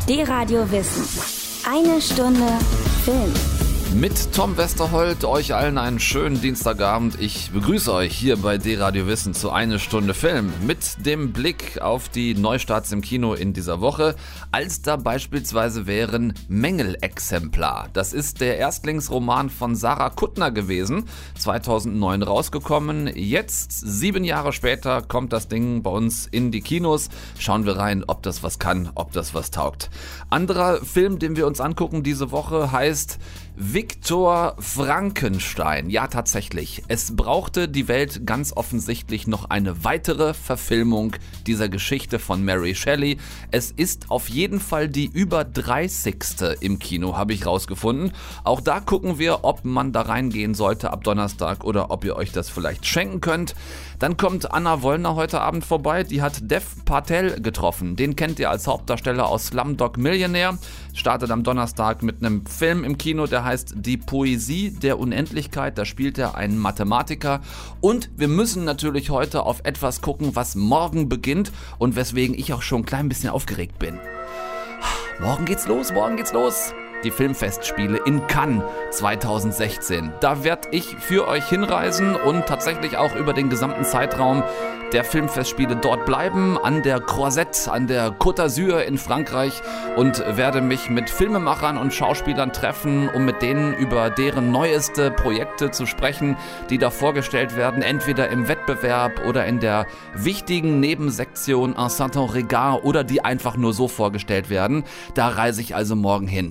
D-Radio Wissen. Eine Stunde Film. Mit Tom Westerholt, euch allen einen schönen Dienstagabend. Ich begrüße euch hier bei D-Radio Wissen zu Eine Stunde Film mit dem Blick auf die Neustarts im Kino in dieser Woche, als da beispielsweise wären Mängelexemplar. Das ist der Erstlingsroman von Sarah Kuttner gewesen, 2009 rausgekommen. Jetzt, 7 Jahre später, kommt das Ding bei uns in die Kinos. Schauen wir rein, ob das was kann, ob das was taugt. Anderer Film, den wir uns angucken diese Woche, heißt Viktor Frankenstein. Ja, tatsächlich. Es brauchte die Welt ganz offensichtlich noch eine weitere Verfilmung dieser Geschichte von Mary Shelley. Es ist auf jeden Fall die über 30. im Kino, habe ich rausgefunden. Auch da gucken wir, ob man da reingehen sollte ab Donnerstag oder ob ihr euch das vielleicht schenken könnt. Dann kommt Anna Wollner heute Abend vorbei. Die hat Dev Patel getroffen. Den kennt ihr als Hauptdarsteller aus Slumdog Millionaire. Startet am Donnerstag mit einem Film im Kino, der heißt Die Poesie der Unendlichkeit. Da spielt er einen Mathematiker. Und wir müssen natürlich heute auf etwas gucken, was morgen beginnt und weswegen ich auch schon ein klein bisschen aufgeregt bin. Morgen geht's los. Die Filmfestspiele in Cannes 2016. Da werde ich für euch hinreisen und tatsächlich auch über den gesamten Zeitraum der Filmfestspiele dort bleiben, an der Croisette, an der Côte d'Azur in Frankreich, und werde mich mit Filmemachern und Schauspielern treffen, um mit denen über deren neueste Projekte zu sprechen, die da vorgestellt werden, entweder im Wettbewerb oder in der wichtigen Nebensektion Un certain regard oder die einfach nur so vorgestellt werden. Da reise ich also morgen hin.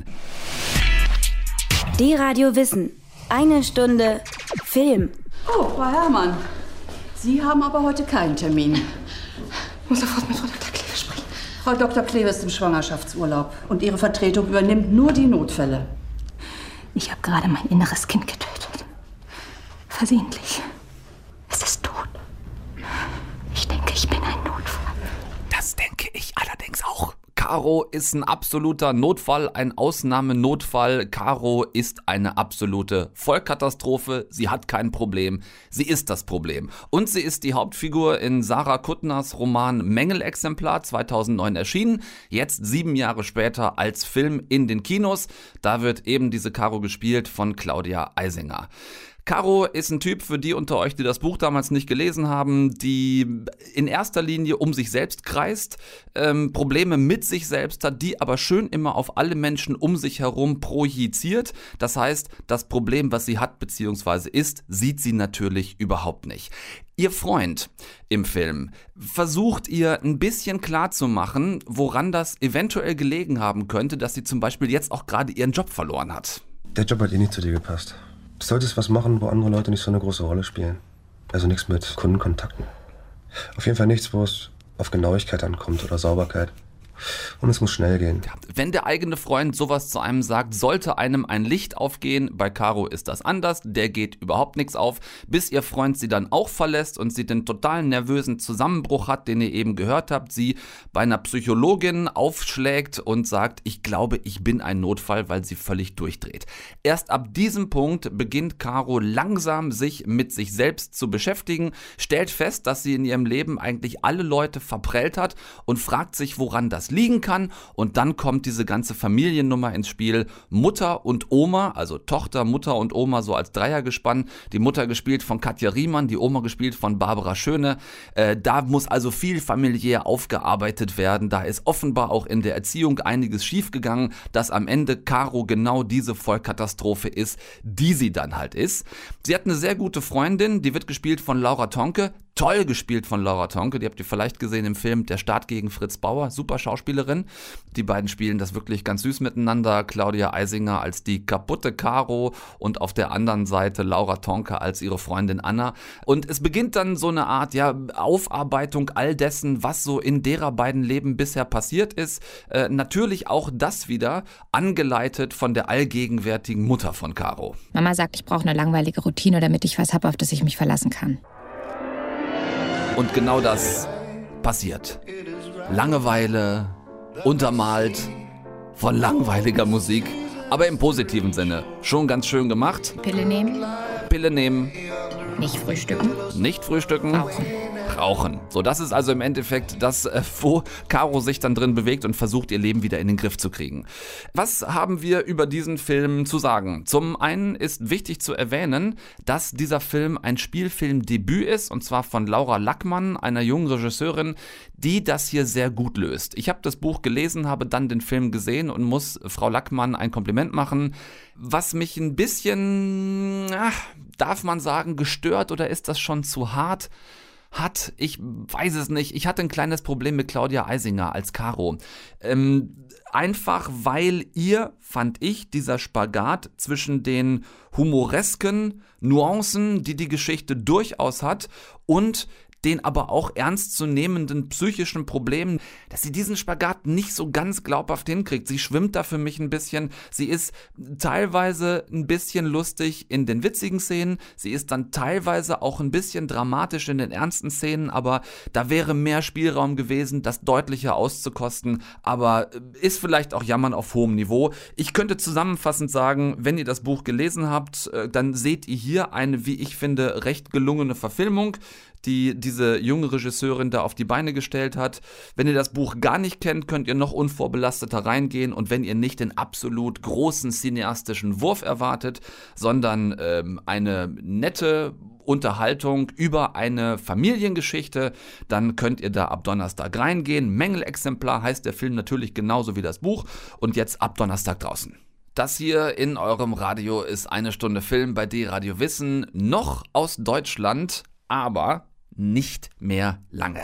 D-Radio Wissen. Eine Stunde Film. Oh, Frau Herrmann. Sie haben aber heute keinen Termin. Ich muss sofort mit Frau Dr. Kleve sprechen. Frau Dr. Kleve ist im Schwangerschaftsurlaub und Ihre Vertretung übernimmt nur die Notfälle. Ich habe gerade mein inneres Kind getötet. Versehentlich. Es ist tot. Ich denke, ich bin ein Notfall. Das denke ich allerdings auch. Caro ist ein absoluter Notfall, ein Ausnahmenotfall. Caro ist eine absolute Vollkatastrophe. Sie hat kein Problem. Sie ist das Problem. Und sie ist die Hauptfigur in Sarah Kuttners Roman Mängelexemplar, 2009 erschienen. Jetzt 7 Jahre später als Film in den Kinos. Da wird eben diese Caro gespielt von Claudia Eisinger. Caro ist ein Typ, für die unter euch, die das Buch damals nicht gelesen haben, die in erster Linie um sich selbst kreist, Probleme mit sich selbst hat, die aber schön immer auf alle Menschen um sich herum projiziert. Das heißt, das Problem, was sie hat bzw. ist, sieht sie natürlich überhaupt nicht. Ihr Freund im Film versucht ihr ein bisschen klarzumachen, woran das eventuell gelegen haben könnte, dass sie zum Beispiel jetzt auch gerade ihren Job verloren hat. Der Job hat nicht zu dir gepasst. Du solltest was machen, wo andere Leute nicht so eine große Rolle spielen. Also nichts mit Kundenkontakten. Auf jeden Fall nichts, wo es auf Genauigkeit ankommt oder Sauberkeit. Und es muss schnell gehen. Wenn der eigene Freund sowas zu einem sagt, sollte einem ein Licht aufgehen. Bei Caro ist das anders, der geht überhaupt nichts auf, bis ihr Freund sie dann auch verlässt und sie den totalen nervösen Zusammenbruch hat, den ihr eben gehört habt, sie bei einer Psychologin aufschlägt und sagt, ich glaube, ich bin ein Notfall, weil sie völlig durchdreht. Erst ab diesem Punkt beginnt Caro langsam sich mit sich selbst zu beschäftigen, stellt fest, dass sie in ihrem Leben eigentlich alle Leute verprellt hat und fragt sich, woran das liegen kann, und dann kommt diese ganze Familiennummer ins Spiel. Mutter und Oma, also Tochter, Mutter und Oma so als Dreiergespann, die Mutter gespielt von Katja Riemann, die Oma gespielt von Barbara Schöne. Da muss also viel familiär aufgearbeitet werden. Da ist offenbar auch in der Erziehung einiges schiefgegangen, dass am Ende Caro genau diese Vollkatastrophe ist, die sie dann halt ist. Sie hat eine sehr gute Freundin, die wird gespielt von Laura Tonke. Toll gespielt von Laura Tonke, die habt ihr vielleicht gesehen im Film Der Staat gegen Fritz Bauer, super Schauspielerin. Die beiden spielen das wirklich ganz süß miteinander. Claudia Eisinger als die kaputte Caro und auf der anderen Seite Laura Tonke als ihre Freundin Anna. Und es beginnt dann so eine Art Aufarbeitung all dessen, was so in derer beiden Leben bisher passiert ist. Natürlich auch das wieder angeleitet von der allgegenwärtigen Mutter von Caro. Mama sagt, ich brauche eine langweilige Routine, damit ich was habe, auf das ich mich verlassen kann. Und genau das passiert. Langeweile, untermalt von langweiliger Musik, aber im positiven Sinne. Schon ganz schön gemacht. Pille nehmen. Pille nehmen. Nicht frühstücken. Nicht frühstücken. Rauchen. Rauchen. So, das ist also im Endeffekt das, wo Caro sich dann drin bewegt und versucht, ihr Leben wieder in den Griff zu kriegen. Was haben wir über diesen Film zu sagen? Zum einen ist wichtig zu erwähnen, dass dieser Film ein Spielfilmdebüt ist, und zwar von Laura Lackmann, einer jungen Regisseurin, die das hier sehr gut löst. Ich habe das Buch gelesen, habe dann den Film gesehen und muss Frau Lackmann ein Kompliment machen. Was mich ein bisschen, darf man sagen, gestört, oder ist das schon zu hart, hat, ich weiß es nicht, ich hatte ein kleines Problem mit Claudia Eisinger als Caro. Einfach weil ihr, fand ich, dieser Spagat zwischen den humoresken Nuancen, die die Geschichte durchaus hat, und den aber auch ernstzunehmenden psychischen Problemen, dass sie diesen Spagat nicht so ganz glaubhaft hinkriegt. Sie schwimmt da für mich ein bisschen. Sie ist teilweise ein bisschen lustig in den witzigen Szenen. Sie ist dann teilweise auch ein bisschen dramatisch in den ernsten Szenen, aber da wäre mehr Spielraum gewesen, das deutlicher auszukosten. Aber ist vielleicht auch Jammern auf hohem Niveau. Ich könnte zusammenfassend sagen, wenn ihr das Buch gelesen habt, dann seht ihr hier eine, wie ich finde, recht gelungene Verfilmung, die diese junge Regisseurin da auf die Beine gestellt hat. Wenn ihr das Buch gar nicht kennt, könnt ihr noch unvorbelasteter reingehen, und wenn ihr nicht den absolut großen cineastischen Wurf erwartet, sondern eine nette Unterhaltung über eine Familiengeschichte, dann könnt ihr da ab Donnerstag reingehen. Mängelexemplar heißt der Film natürlich genauso wie das Buch, und jetzt ab Donnerstag draußen. Das hier in eurem Radio ist eine Stunde Film bei D-Radio Wissen, noch aus Deutschland, aber nicht mehr lange.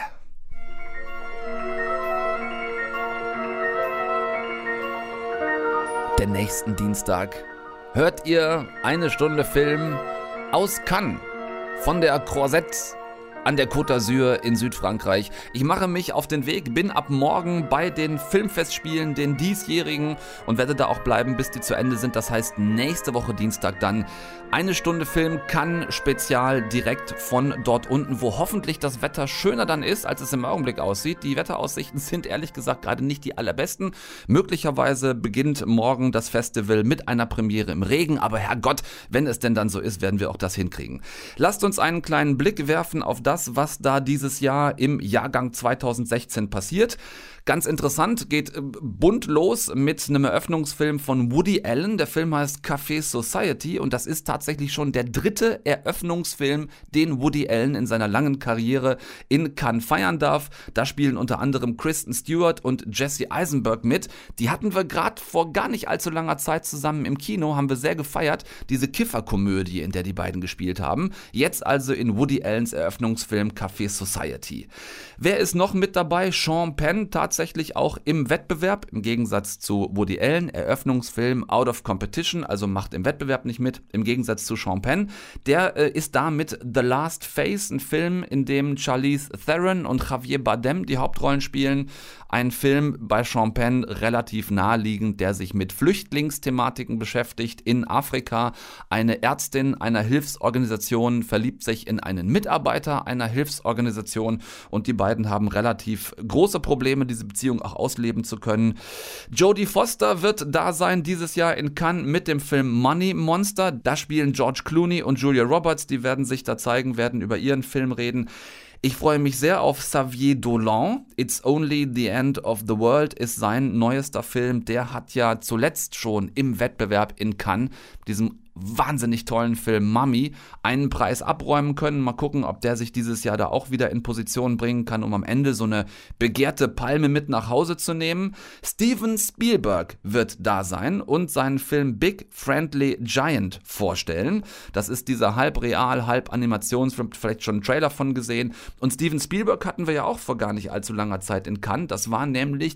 Den nächsten Dienstag hört ihr eine Stunde Film aus Cannes von der Croisette an der Côte d'Azur in Südfrankreich. Ich mache mich auf den Weg, bin ab morgen bei den Filmfestspielen, den diesjährigen, und werde da auch bleiben, bis die zu Ende sind. Das heißt, nächste Woche Dienstag dann eine Stunde Film, Cannes Spezial, direkt von dort unten, wo hoffentlich das Wetter schöner dann ist, als es im Augenblick aussieht. Die Wetteraussichten sind ehrlich gesagt gerade nicht die allerbesten. Möglicherweise beginnt morgen das Festival mit einer Premiere im Regen, aber Herrgott, wenn es denn dann so ist, werden wir auch das hinkriegen. Lasst uns einen kleinen Blick werfen auf das, was da dieses Jahr im Jahrgang 2016 passiert. Ganz interessant, geht bunt los mit einem Eröffnungsfilm von Woody Allen. Der Film heißt Café Society, und das ist tatsächlich schon der dritte Eröffnungsfilm, den Woody Allen in seiner langen Karriere in Cannes feiern darf. Da spielen unter anderem Kristen Stewart und Jesse Eisenberg mit. Die hatten wir gerade vor gar nicht allzu langer Zeit zusammen im Kino, haben wir sehr gefeiert. Diese Kifferkomödie, in der die beiden gespielt haben. Jetzt also in Woody Allens Eröffnungsfilm Café Society. Wer ist noch mit dabei? Sean Penn, tatsächlich auch im Wettbewerb, im Gegensatz zu Woody Allen, Eröffnungsfilm Out of Competition, also macht im Wettbewerb nicht mit, im Gegensatz zu Sean Penn. Der ist da mit The Last Face, ein Film, in dem Charlize Theron und Javier Bardem die Hauptrollen spielen. Ein Film bei Sean Penn relativ naheliegend, der sich mit Flüchtlingsthematiken beschäftigt in Afrika. Eine Ärztin einer Hilfsorganisation verliebt sich in einen Mitarbeiter einer Hilfsorganisation, und die beiden haben relativ große Probleme, diese Beziehung auch ausleben zu können. Jodie Foster wird da sein dieses Jahr in Cannes mit dem Film Money Monster. Da spielen George Clooney und Julia Roberts, die werden sich da zeigen, werden über ihren Film reden. Ich freue mich sehr auf Xavier Dolan. It's Only the End of the World ist sein neuester Film. Der hat ja zuletzt schon im Wettbewerb in Cannes, diesem wahnsinnig tollen Film Mummy, einen Preis abräumen können. Mal gucken, ob der sich dieses Jahr da auch wieder in Position bringen kann, um am Ende so eine begehrte Palme mit nach Hause zu nehmen. Steven Spielberg wird da sein und seinen Film Big Friendly Giant vorstellen. Das ist dieser halb real, halb Animationsfilm, vielleicht schon einen Trailer von gesehen. Und Steven Spielberg hatten wir ja auch vor gar nicht allzu langer Zeit in Cannes. Das war nämlich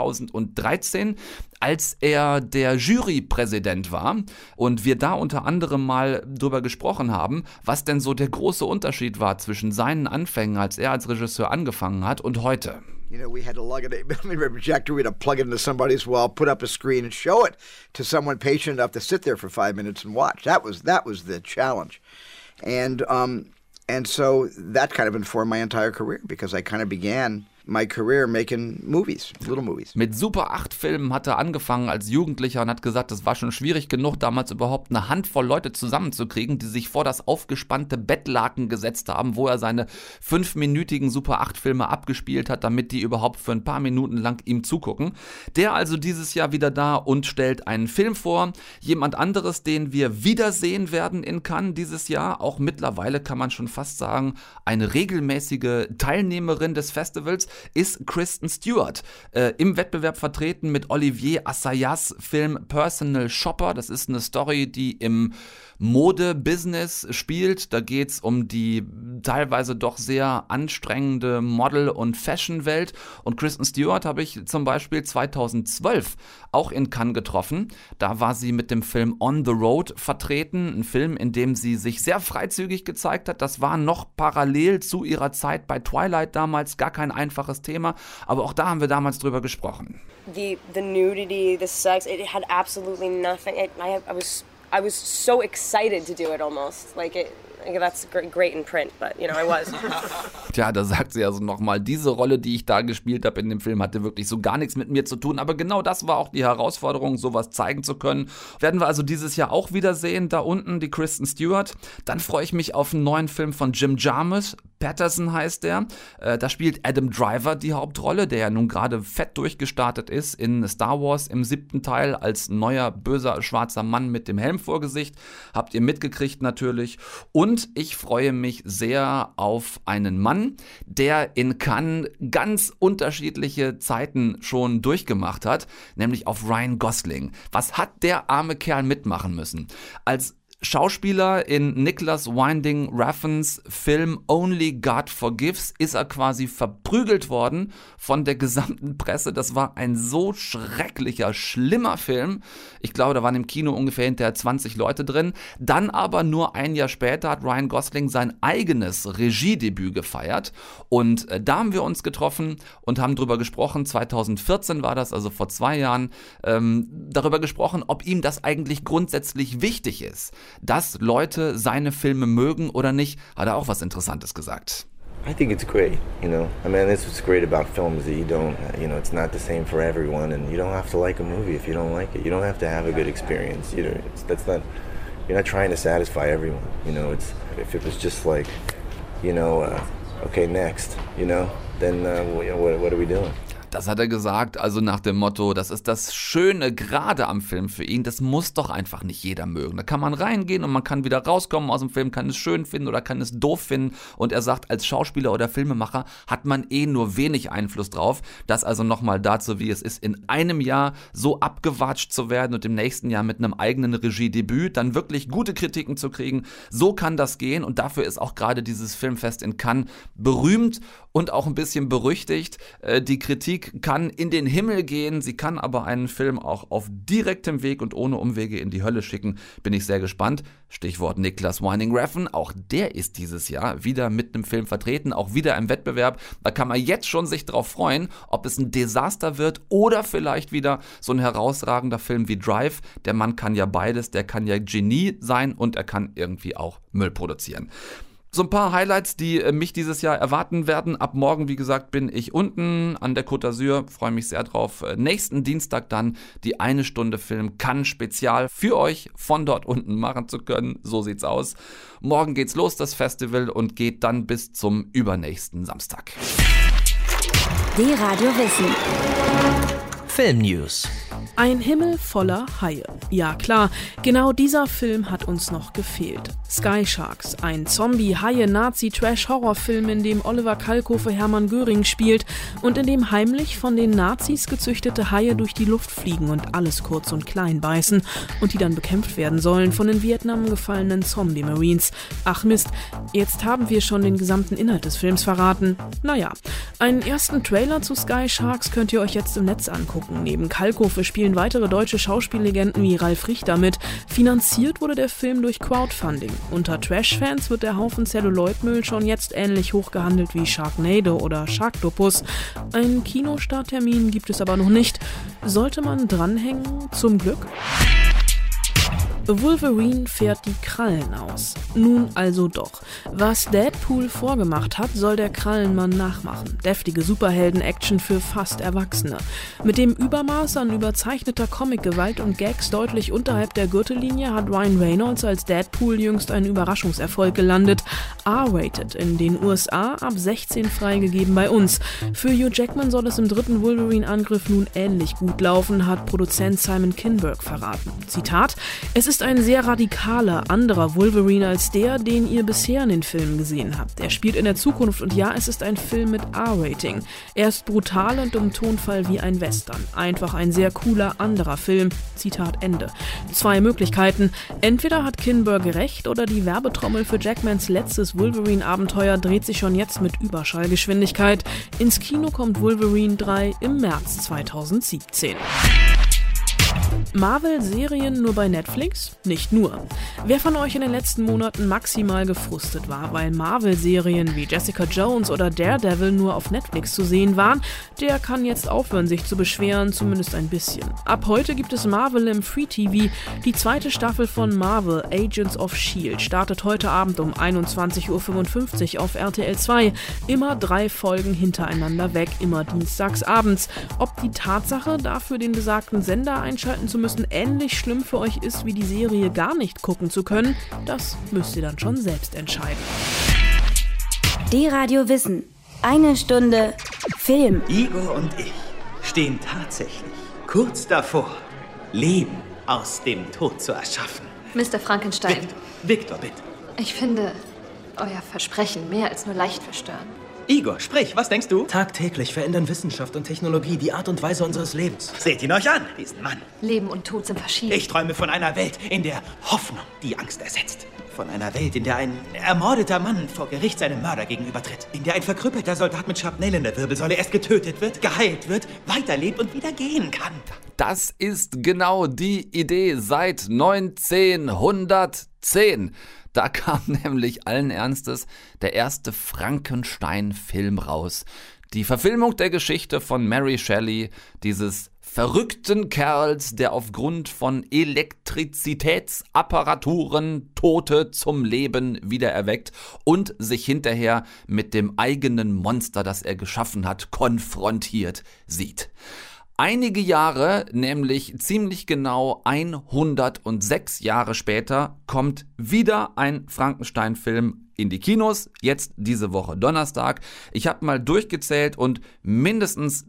2013, als er der Jurypräsident war und wir da unter anderem mal drüber gesprochen haben, was denn so der große Unterschied war zwischen seinen Anfängen, als er als Regisseur angefangen hat, und heute. You know, we had to lug it in a projector, we had to plug it into somebody's wall, put up a screen and show it to someone patient enough to sit there for 5 minutes and watch. That was the challenge. And so that kind of informed my entire career, because I kind of began my career making movies, little movies. Mit Super 8 Filmen hat er angefangen als Jugendlicher und hat gesagt, es war schon schwierig genug, damals überhaupt eine Handvoll Leute zusammenzukriegen, die sich vor das aufgespannte Bettlaken gesetzt haben, wo er seine 5-minütigen Super 8 Filme abgespielt hat, damit die überhaupt für ein paar Minuten lang ihm zugucken. Der also dieses Jahr wieder da und stellt einen Film vor. Jemand anderes, den wir wiedersehen werden in Cannes dieses Jahr, auch mittlerweile kann man schon fast sagen, eine regelmäßige Teilnehmerin des Festivals, ist Kristen Stewart. Im Wettbewerb vertreten mit Olivier Assayas Film Personal Shopper. Das ist eine Story, die im Mode-Business spielt. Da geht es um die teilweise doch sehr anstrengende Model- und Fashion-Welt. Und Kristen Stewart habe ich zum Beispiel 2012 auch in Cannes getroffen. Da war sie mit dem Film On the Road vertreten. Ein Film, in dem sie sich sehr freizügig gezeigt hat. Das war noch parallel zu ihrer Zeit bei Twilight damals. Gar kein einfaches Thema. Aber auch da haben wir damals drüber gesprochen. The nudity, the sex, it had absolutely nothing. I was so excited to do it almost. That's great in print, but I was. Tja, da sagt sie also nochmal, diese Rolle, die ich da gespielt habe in dem Film, hatte wirklich so gar nichts mit mir zu tun. Aber genau das war auch die Herausforderung, sowas zeigen zu können. Werden wir also dieses Jahr auch wiedersehen, da unten die Kristen Stewart. Dann freue ich mich auf einen neuen Film von Jim Jarmusch. Patterson heißt der. Da spielt Adam Driver die Hauptrolle, der ja nun gerade fett durchgestartet ist in Star Wars im 7. Teil als neuer, böser, schwarzer Mann mit dem Helm vor Gesicht. Habt ihr mitgekriegt natürlich. Und ich freue mich sehr auf einen Mann, der in Cannes ganz unterschiedliche Zeiten schon durchgemacht hat, nämlich auf Ryan Gosling. Was hat der arme Kerl mitmachen müssen? Als Schauspieler in Nicholas Winding Refns Film Only God Forgives ist er quasi verprügelt worden von der gesamten Presse. Das war ein so schrecklicher, schlimmer Film. Ich glaube, da waren im Kino ungefähr hinterher 20 Leute drin. Dann aber nur ein Jahr später hat Ryan Gosling sein eigenes Regiedebüt gefeiert. Und da haben wir uns getroffen und haben drüber gesprochen. 2014 war das, also vor 2 Jahren, darüber gesprochen, ob ihm das eigentlich grundsätzlich wichtig ist, dass Leute seine Filme mögen oder nicht, hat er auch was Interessantes gesagt. I think it's great, that's what's great about films, that you don't, it's not the same for everyone, and you don't have to like a movie if you don't like it. You don't have to have a good experience. You're not trying to satisfy everyone. If it was just like, okay, next, then what are we doing? Das hat er gesagt, also nach dem Motto, das ist das Schöne gerade am Film für ihn, das muss doch einfach nicht jeder mögen. Da kann man reingehen und man kann wieder rauskommen aus dem Film, kann es schön finden oder kann es doof finden. Und er sagt, als Schauspieler oder Filmemacher hat man nur wenig Einfluss drauf. Das also nochmal dazu, wie es ist, in einem Jahr so abgewatscht zu werden und im nächsten Jahr mit einem eigenen Regiedebüt dann wirklich gute Kritiken zu kriegen. So kann das gehen und dafür ist auch gerade dieses Filmfest in Cannes berühmt und auch ein bisschen berüchtigt. Die Kritik kann in den Himmel gehen, sie kann aber einen Film auch auf direktem Weg und ohne Umwege in die Hölle schicken. Bin ich sehr gespannt. Stichwort Nicholas Winding Refn, auch der ist dieses Jahr wieder mit einem Film vertreten, auch wieder im Wettbewerb. Da kann man jetzt schon sich drauf freuen, ob es ein Desaster wird oder vielleicht wieder so ein herausragender Film wie Drive. Der Mann kann ja beides, der kann ja Genie sein und er kann irgendwie auch Müll produzieren. So ein paar Highlights, die mich dieses Jahr erwarten werden. Ab morgen, wie gesagt, bin ich unten an der Côte d'Azur. Freue mich sehr drauf. Nächsten Dienstag dann die 1 Stunde Film Cannes Spezial für euch von dort unten machen zu können. So sieht's aus. Morgen geht's los, das Festival, und geht dann bis zum übernächsten Samstag. D-Radio Wissen. Film News. Ein Himmel voller Haie. Ja klar, genau dieser Film hat uns noch gefehlt. Sky Sharks, ein Zombie-Haie-Nazi-Trash-Horrorfilm, in dem Oliver Kalkofe Hermann Göring spielt und in dem heimlich von den Nazis gezüchtete Haie durch die Luft fliegen und alles kurz und klein beißen und die dann bekämpft werden sollen von in Vietnam gefallenen Zombie-Marines. Ach Mist, jetzt haben wir schon den gesamten Inhalt des Films verraten. Naja, einen ersten Trailer zu Sky Sharks könnt ihr euch jetzt im Netz angucken. Neben Kalkofe spielen weitere deutsche Schauspiellegenden wie Ralf Richter mit. Finanziert wurde der Film durch Crowdfunding. Unter Trash-Fans wird der Haufen Celluloid-Müll schon jetzt ähnlich hoch gehandelt wie Sharknado oder Sharktopus. Einen Kinostarttermin gibt es aber noch nicht. Sollte man dranhängen? Zum Glück. Wolverine fährt die Krallen aus. Nun also doch. Was Deadpool vorgemacht hat, soll der Krallenmann nachmachen. Deftige Superhelden-Action für fast Erwachsene. Mit dem Übermaß an überzeichneter Comic-Gewalt und Gags deutlich unterhalb der Gürtellinie hat Ryan Reynolds als Deadpool jüngst einen Überraschungserfolg gelandet. R-rated in den USA, ab 16 freigegeben bei uns. Für Hugh Jackman soll es im dritten Wolverine-Angriff nun ähnlich gut laufen, hat Produzent Simon Kinberg verraten. Zitat: Es ist ein sehr radikaler, anderer Wolverine als der, den ihr bisher in den Filmen gesehen habt. Er spielt in der Zukunft und ja, es ist ein Film mit R-Rating. Er ist brutal und im Tonfall wie ein Western. Einfach ein sehr cooler, anderer Film. Zitat Ende. 2 Möglichkeiten. Entweder hat Kinberg recht oder die Werbetrommel für Jackmans letztes Wolverine-Abenteuer dreht sich schon jetzt mit Überschallgeschwindigkeit. Ins Kino kommt Wolverine 3 im März 2017. Marvel-Serien nur bei Netflix? Nicht nur. Wer von euch in den letzten Monaten maximal gefrustet war, weil Marvel-Serien wie Jessica Jones oder Daredevil nur auf Netflix zu sehen waren, der kann jetzt aufhören, sich zu beschweren, zumindest ein bisschen. Ab heute gibt es Marvel im Free TV. Die 2. Staffel von Marvel Agents of S.H.I.E.L.D. startet heute Abend um 21.55 Uhr auf RTL 2. Immer 3 Folgen hintereinander weg, immer dienstags abends. Ob die Tatsache, dafür den besagten Sender einschalten zu müssen, ähnlich schlimm für euch ist, wie die Serie gar nicht gucken zu können, das müsst ihr dann schon selbst entscheiden. D-Radio Wissen. 1 Stunde Film. Igor und ich stehen tatsächlich kurz davor, Leben aus dem Tod zu erschaffen. Mr. Frankenstein. Victor, bitte. Ich finde euer Versprechen mehr als nur leicht verstörend. Igor, sprich, was denkst du? Tagtäglich verändern Wissenschaft und Technologie die Art und Weise unseres Lebens. Seht ihn euch an, diesen Mann. Leben und Tod sind verschieden. Ich träume von einer Welt, in der Hoffnung die Angst ersetzt. Von einer Welt, in der ein ermordeter Mann vor Gericht seinem Mörder gegenübertritt. In der ein verkrüppelter Soldat mit Schrapnell in der Wirbelsäule erst getötet wird, geheilt wird, weiterlebt und wieder gehen kann. Das ist genau die Idee seit 1910. Da kam nämlich allen Ernstes der erste Frankenstein-Film raus. Die Verfilmung der Geschichte von Mary Shelley, dieses verrückten Kerls, der aufgrund von Elektrizitätsapparaturen Tote zum Leben wiedererweckt und sich hinterher mit dem eigenen Monster, das er geschaffen hat, konfrontiert sieht. Einige Jahre, nämlich ziemlich genau 106 Jahre später, kommt wieder ein Frankenstein-Film in die Kinos, jetzt diese Woche Donnerstag. Ich habe mal durchgezählt und mindestens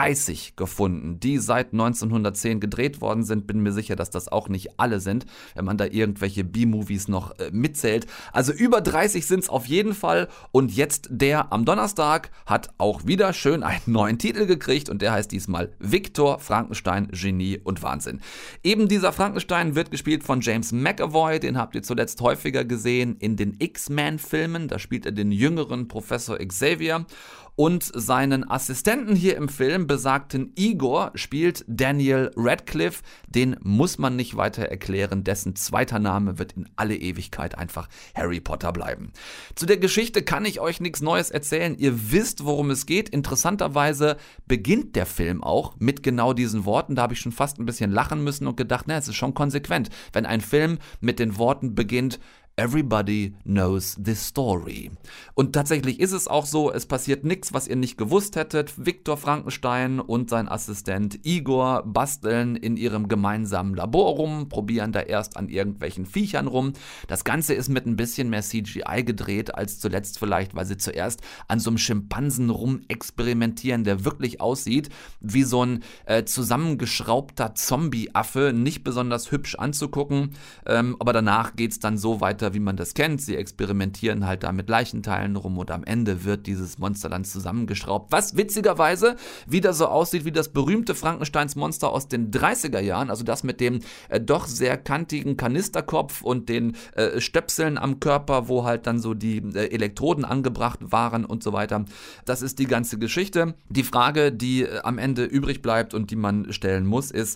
30 gefunden, die seit 1910 gedreht worden sind. Bin mir sicher, dass das auch nicht alle sind, wenn man da irgendwelche B-Movies noch mitzählt. Also über 30 sind es auf jeden Fall. Und jetzt der am Donnerstag hat auch wieder schön einen neuen Titel gekriegt und der heißt diesmal Victor Frankenstein, Genie und Wahnsinn. Eben dieser Frankenstein wird gespielt von James McAvoy, den habt ihr zuletzt häufiger gesehen in den X-Men-Filmen, da spielt er den jüngeren Professor Xavier und seinen Assistenten hier im Film, besagten Igor, spielt Daniel Radcliffe, den muss man nicht weiter erklären, dessen zweiter Name wird in alle Ewigkeit einfach Harry Potter bleiben. Zu der Geschichte kann ich euch nichts Neues erzählen, ihr wisst, worum es geht. Interessanterweise beginnt der Film auch mit genau diesen Worten, da habe ich schon fast ein bisschen lachen müssen und gedacht, es ist schon konsequent, wenn ein Film mit den Worten beginnt, Everybody knows this story. Und tatsächlich ist es auch so, es passiert nichts, was ihr nicht gewusst hättet. Victor Frankenstein und sein Assistent Igor basteln in ihrem gemeinsamen Labor rum, probieren da erst an irgendwelchen Viechern rum. Das Ganze ist mit ein bisschen mehr CGI gedreht als zuletzt vielleicht, weil sie zuerst an so einem Schimpansen rumexperimentieren, der wirklich aussieht wie so ein zusammengeschraubter Zombie-Affe, nicht besonders hübsch anzugucken, aber danach geht's dann so weiter, wie man das kennt. Sie experimentieren halt da mit Leichenteilen rum und am Ende wird dieses Monster dann zusammengeschraubt, was witzigerweise wieder so aussieht wie das berühmte Frankensteins Monster aus den 30er Jahren, also das mit dem doch sehr kantigen Kanisterkopf und den Stöpseln am Körper, wo halt dann so die Elektroden angebracht waren und so weiter. Das ist die ganze Geschichte. Die Frage, die am Ende übrig bleibt und die man stellen muss, ist,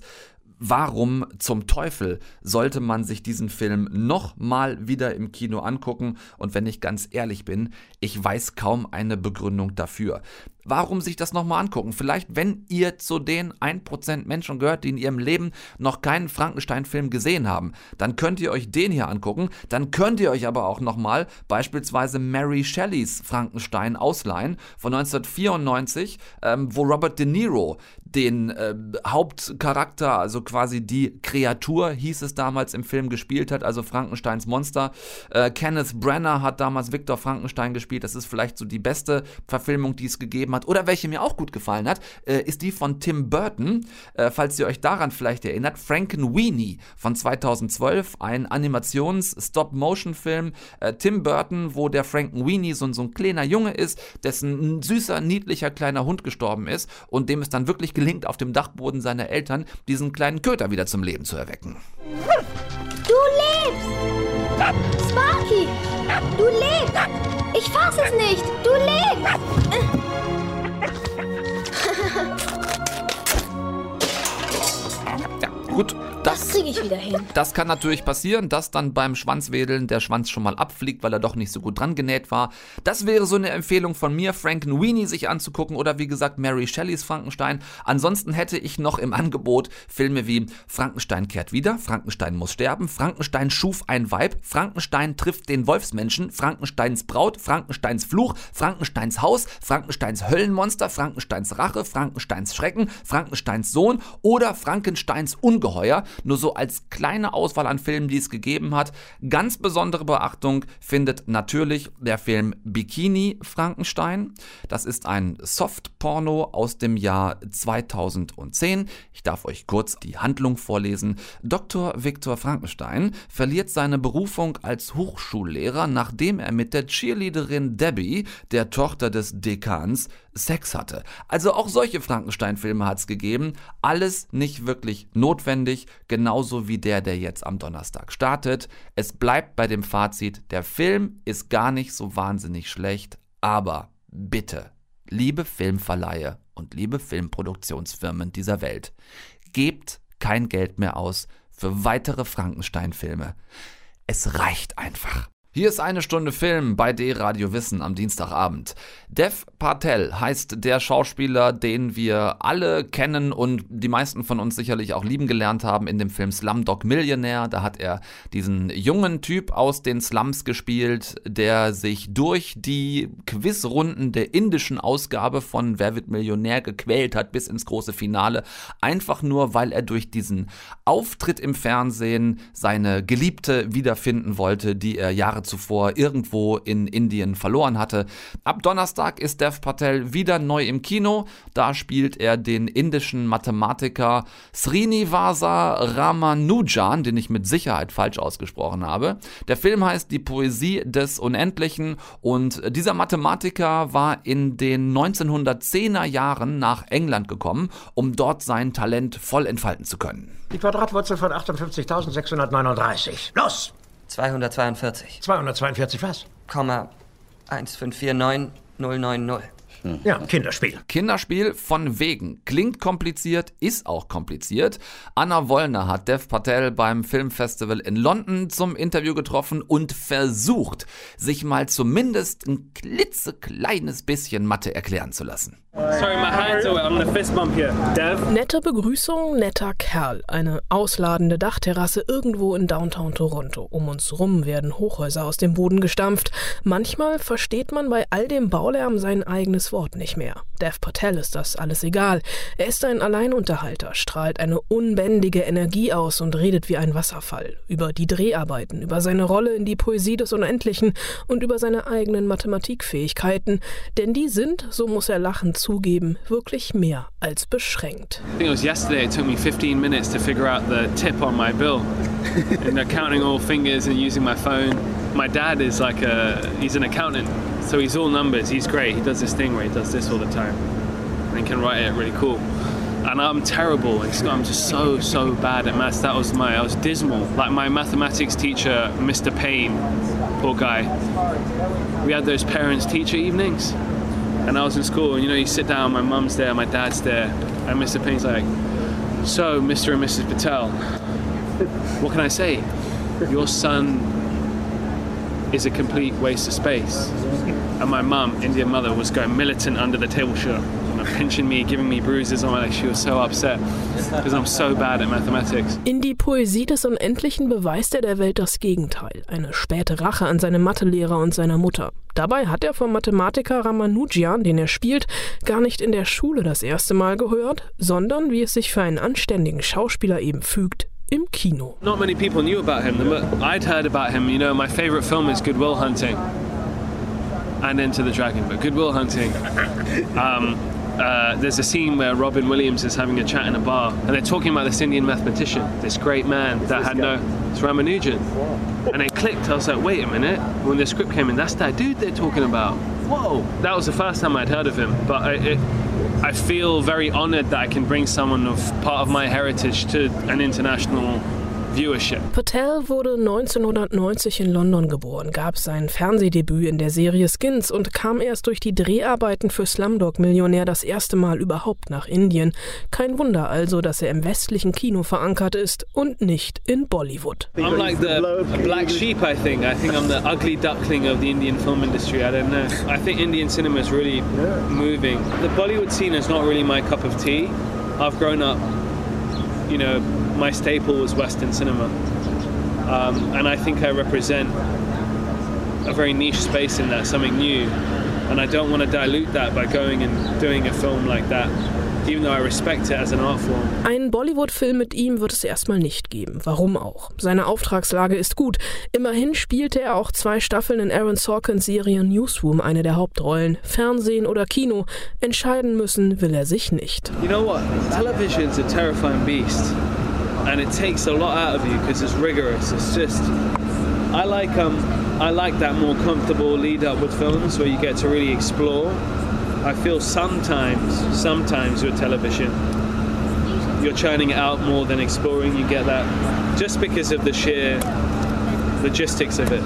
warum zum Teufel sollte man sich diesen Film nochmal wieder im Kino angucken? Und wenn ich ganz ehrlich bin, ich weiß kaum eine Begründung dafür. Warum sich das nochmal angucken? Vielleicht, wenn ihr zu den 1% Menschen gehört, die in ihrem Leben noch keinen Frankenstein-Film gesehen haben, dann könnt ihr euch den hier angucken. Dann könnt ihr euch aber auch nochmal beispielsweise Mary Shelleys Frankenstein ausleihen von 1994, wo Robert De Niro den Hauptcharakter, also quasi die Kreatur, hieß es damals im Film, gespielt hat, also Frankensteins Monster. Kenneth Branagh hat damals Victor Frankenstein gespielt. Das ist vielleicht so die beste Verfilmung, die es gegeben hat. Oder welche mir auch gut gefallen hat, ist die von Tim Burton. Falls ihr euch daran vielleicht erinnert, Frankenweenie von 2012, ein Animations-Stop-Motion-Film. Tim Burton, wo der Frankenweenie so ein kleiner Junge ist, dessen ein süßer, niedlicher kleiner Hund gestorben ist und dem es dann wirklich gelingt, auf dem Dachboden seiner Eltern diesen kleinen Köter wieder zum Leben zu erwecken. Du lebst! Sparky! Du lebst! Ich fass es nicht! Du lebst! Ja, gut. Das kriege ich wieder hin. Das kann natürlich passieren, dass dann beim Schwanzwedeln der Schwanz schon mal abfliegt, weil er doch nicht so gut dran genäht war. Das wäre so eine Empfehlung von mir, Frankenweenie sich anzugucken oder wie gesagt Mary Shelleys Frankenstein. Ansonsten hätte ich noch im Angebot Filme wie Frankenstein kehrt wieder, Frankenstein muss sterben, Frankenstein schuf ein Weib, Frankenstein trifft den Wolfsmenschen, Frankensteins Braut, Frankensteins Fluch, Frankensteins Haus, Frankensteins Höllenmonster, Frankensteins Rache, Frankensteins Schrecken, Frankensteins Sohn oder Frankensteins Ungeheuer. Nur so als kleine Auswahl an Filmen, die es gegeben hat. Ganz besondere Beachtung findet natürlich der Film Bikini Frankenstein. Das ist ein Soft-Porno aus dem Jahr 2010. Ich darf euch kurz die Handlung vorlesen. Dr. Victor Frankenstein verliert seine Berufung als Hochschullehrer, nachdem er mit der Cheerleaderin Debbie, der Tochter des Dekans, Sex hatte. Also auch solche Frankenstein-Filme hat es gegeben. Alles nicht wirklich notwendig, genauso wie der jetzt am Donnerstag startet. Es bleibt bei dem Fazit, der Film ist gar nicht so wahnsinnig schlecht, aber bitte, liebe Filmverleihe und liebe Filmproduktionsfirmen dieser Welt, gebt kein Geld mehr aus für weitere Frankenstein-Filme. Es reicht einfach. Hier ist eine Stunde Film bei D-Radio Wissen am Dienstagabend. Dev Patel heißt der Schauspieler, den wir alle kennen und die meisten von uns sicherlich auch lieben gelernt haben in dem Film Slumdog Millionaire. Da hat er diesen jungen Typ aus den Slums gespielt, der sich durch die Quizrunden der indischen Ausgabe von Wer wird Millionär gequält hat bis ins große Finale. Einfach nur, weil er durch diesen Auftritt im Fernsehen seine Geliebte wiederfinden wollte, die er Jahre zuvor irgendwo in Indien verloren hatte. Ab Donnerstag ist Dev Patel wieder neu im Kino. Da spielt er den indischen Mathematiker Srinivasa Ramanujan, den ich mit Sicherheit falsch ausgesprochen habe. Der Film heißt Die Poesie des Unendlichen und dieser Mathematiker war in den 1910er Jahren nach England gekommen, um dort sein Talent voll entfalten zu können. Die Quadratwurzel von 58.639. Los! 242. 242 was? Komma 1549090. Ja, Kinderspiel. Kinderspiel von wegen. Klingt kompliziert, ist auch kompliziert. Anna Wollner hat Dev Patel beim Filmfestival in London zum Interview getroffen und versucht, sich mal zumindest ein klitzekleines bisschen Mathe erklären zu lassen. Sorry, my hands are wet. I'm gonna fist bump here. Dev? Nette Begrüßung, netter Kerl. Eine ausladende Dachterrasse irgendwo in Downtown Toronto. Um uns rum werden Hochhäuser aus dem Boden gestampft. Manchmal versteht man bei all dem Baulärm sein eigenes Wort nicht mehr. Dev Patel ist das alles egal. Er ist ein Alleinunterhalter, strahlt eine unbändige Energie aus und redet wie ein Wasserfall. Über die Dreharbeiten, über seine Rolle in die Poesie des Unendlichen und über seine eigenen Mathematikfähigkeiten. Denn die sind, so muss er lachend zugeben, wirklich mehr als beschränkt. I think it was yesterday. It took me 15 minutes to figure out the tip on my bill. And counting all fingers and using my phone. My dad is he's an accountant, so he's all numbers. He's great. He does this thing where he does this all the time and he can write it really cool. And I'm terrible. I'm just so bad at maths. I was dismal. Like my mathematics teacher, Mr. Payne, poor guy. We had those parents-teacher evenings. And I was in school, and you sit down, my mum's there, my dad's there, and Mr. Payne's like, so, Mr. and Mrs. Patel, what can I say? Your son is a complete waste of space. And my mum, Indian mother, was going militant under the table shirt, pinching me, giving me bruises on my legs. She was so upset because I'm so bad at mathematics. In Die Poesie des Unendlichen beweist er der Welt das Gegenteil, eine späte Rache an seinem Mathelehrer und seiner Mutter. Dabei hat er vom Mathematiker Ramanujan, den er spielt, gar nicht in der Schule das erste Mal gehört, sondern, wie es sich für einen anständigen Schauspieler eben fügt, im Kino. Not many people knew about him, but I'd heard about him. You know, my favorite film is Good Will Hunting and Enter the Dragon, but Good Will Hunting. There's a scene where Robin Williams is having a chat in a bar and they're talking about this Indian mathematician, this great man that had it's Ramanujan. And it clicked. I was like, wait a minute. When the script came in, that's that dude they're talking about. Whoa. That was the first time I'd heard of him. But I feel very honored that I can bring someone of part of my heritage to an international viewership. Patel wurde 1990 in London geboren, gab sein Fernsehdebüt in der Serie Skins und kam erst durch die Dreharbeiten für Slumdog Millionär das erste Mal überhaupt nach Indien. Kein Wunder also, dass er im westlichen Kino verankert ist und nicht in Bollywood. I'm like the black sheep, I think. I think I'm the ugly duckling of the Indian film industry. I don't know. I think Indian cinema is really moving. The Bollywood scene is not really my cup of tea. I've grown up, you know, my staple was Western cinema, and I think I represent a very niche space in that, something new, and I don't want to dilute that by going and doing a film like that, even though I respect it as an art form. Einen Bollywood-Film mit ihm wird es erstmal nicht geben. Warum auch? Seine Auftragslage ist gut. Immerhin spielte er auch 2 Staffeln in Aaron Sorkins Serie Newsroom eine der Hauptrollen. Fernsehen oder Kino. Entscheiden müssen will er sich nicht. You know what? Television's a terrifying beast. And it takes a lot out of you because it's rigorous. It's just, I like that more comfortable lead up with films where you get to really explore. I feel sometimes with television, you're churning it out more than exploring. You get that just because of the sheer logistics of it.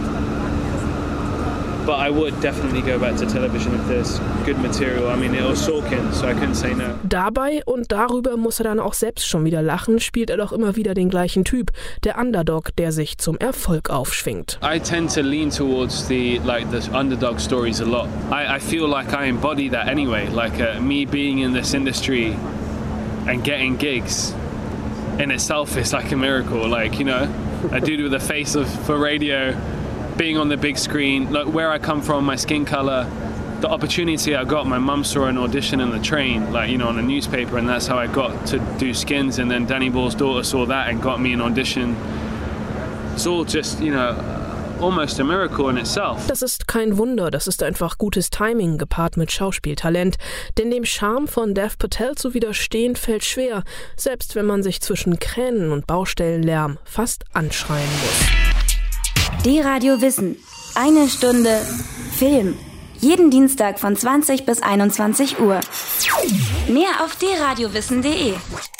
But I would definitely go back to television if there's good material. I mean, it was Sorkin, so I couldn't say no. Dabei und darüber muss er dann auch selbst schon wieder lachen, spielt er doch immer wieder den gleichen Typ, der Underdog, der sich zum Erfolg aufschwingt. I tend to lean towards the underdog stories a lot. I feel like I embody that anyway, like me being in this industry and getting gigs in itself is like a miracle. Like, you know, a dude with a face for radio, being on the big screen, like where I come from, my skin color, the opportunity I got. My mum saw an audition in the train, like, you know, on a newspaper, and that's how I got to do Skins. And then Danny Boyle's daughter saw that and got me an audition. It's all just, you know, almost a miracle in itself. Das ist kein Wunder, das ist einfach gutes Timing gepaart mit Schauspieltalent. Denn dem Charme von Dev Patel zu widerstehen fällt schwer, selbst wenn man sich zwischen Kränen und Baustellenlärm fast anschreien muss. D-Radio Wissen. 1 Stunde Film. Jeden Dienstag von 20 bis 21 Uhr. Mehr auf dradiowissen.de.